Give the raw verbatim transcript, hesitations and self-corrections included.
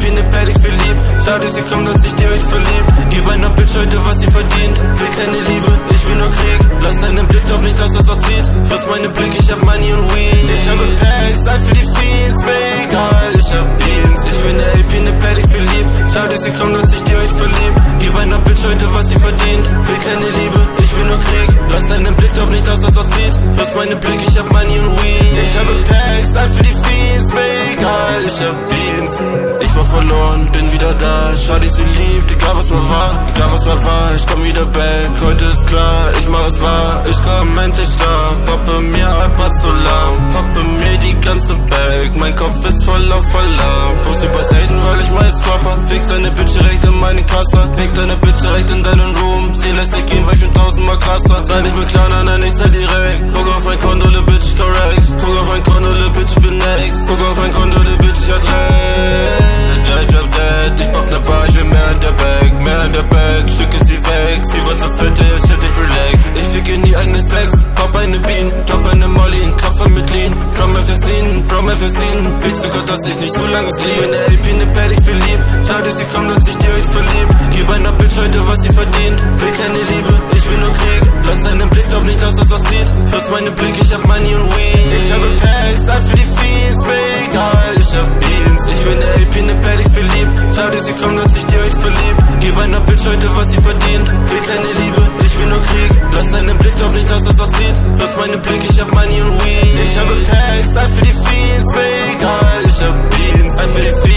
wie ne Bad, ich verlieb. Schade, sie kommt und sich direkt verliebt. Gib einer Bitch heute, was sie verdient. Will keine Liebe, ich will nur Krieg. Lass deinen Blick, glaub nicht, dass das auch zieht. Fürst meine Blick, ich hab Money und Weed. Ich habe Packs, Zeit für die Fiends, mir egal, ich hab Beans. Ich will ne A P, ne Bad, ich verlieb. Schade, sie kommt und sich direkt verliebt. Gib einer Bitch heute, was sie verdient. Will keine Liebe, ich will nur Krieg. Lass deinen Blick, glaub nicht, dass das auch zieht. Fürst meine Blick, ich hab Money und Weed. Ich habe Packs, Zeit für die Fiends, mir egal, ich hab Beans. Ich war verloren, bin wieder da. Schade, sie liebt, egal was mal war. Egal was mal war, ich komm wieder back. Heute ist klar, ich mach es wahr. Ich komm endlich da, poppe mir iPad so lang. Poppe mir die ganze Bag, mein Kopf ist voll auf Alarm. Pussy bei Satan, weil ich meist Körper. Fix deine Bitch direkt in meine Kasse. Leg deine Bitch direkt in deinen Room. Sie lässt dich gehen, weil ich bin tausendmal krasser. Sei nicht mehr klar, nein, nein, ich sei direkt. Guck auf mein Konto, le Bitch, ich correct. Guck auf mein Konto, le Bitch, ich bin next. Guck auf mein Konto, le Bitch, ich hab recht. Ich hab dead, ich pack ne Bar, ich will mehr in der Bag. Mehr in der Bag, Stück ist sie weg. Sie wird so fette, jetzt hätte ich relax. Ich ficke nie eigene Sex. Pop eine Bean, drop eine Molly, Kaffer mit Lean. Drum F S in, Drum F S in. Will sogar, dass ich nicht zu lange sleep. Ne A P, ne Bad, ich verlieb. Schade, sie kommt und sich direkt verliebt. Gib einer Bitch heute, was sie verdient. Will keine Liebe, ich will nur Krieg. Lass deinen Blick, glaub nicht, dass das auch zieht. Fürst meine Blick, ich hab Money und Weed. Ich habe Packs, Zeit für die Fiends, mir egal, ich hab Beans. Ich will ne A P, ne Bad, ich verlieb. Schade, sie kommt und sich direkt verliebt. Gib einer Bitch heute, was sie verdient. Will keine Liebe, ich will nur Krieg. Lass deinen Blick, glaub nicht, dass das auch zieht. Fürst meine Blick, ich hab Money und Weed. Ich habe Packs, Zeit für die Fiends, mir egal, ich hab Beans. Zeit für die Fiends.